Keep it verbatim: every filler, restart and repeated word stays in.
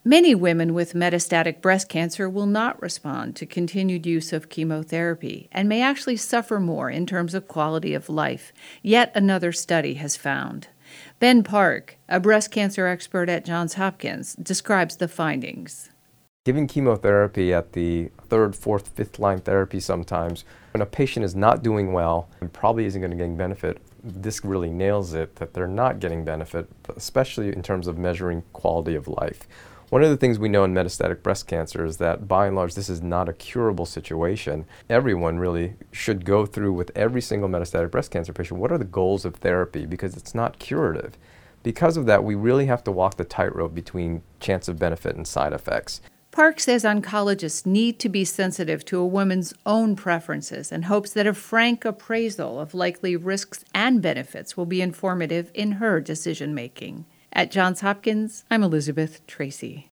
Many women with metastatic breast cancer will not respond to continued use of chemotherapy and may actually suffer more in terms of quality of life, yet another study has found. Ben Park, a breast cancer expert at Johns Hopkins, describes the findings. Giving chemotherapy at the third, fourth, fifth line therapy sometimes, when a patient is not doing well and probably isn't going to gain benefit, this really nails it, that they're not getting benefit, especially in terms of measuring quality of life. One of the things we know in metastatic breast cancer is that by and large this is not a curable situation. Everyone really should go through with every single metastatic breast cancer patient, what are the goals of therapy, because it's not curative. Because of that, we really have to walk the tightrope between chance of benefit and side effects. Park says oncologists need to be sensitive to a woman's own preferences and hopes that a frank appraisal of likely risks and benefits will be informative in her decision-making. At Johns Hopkins, I'm Elizabeth Tracy.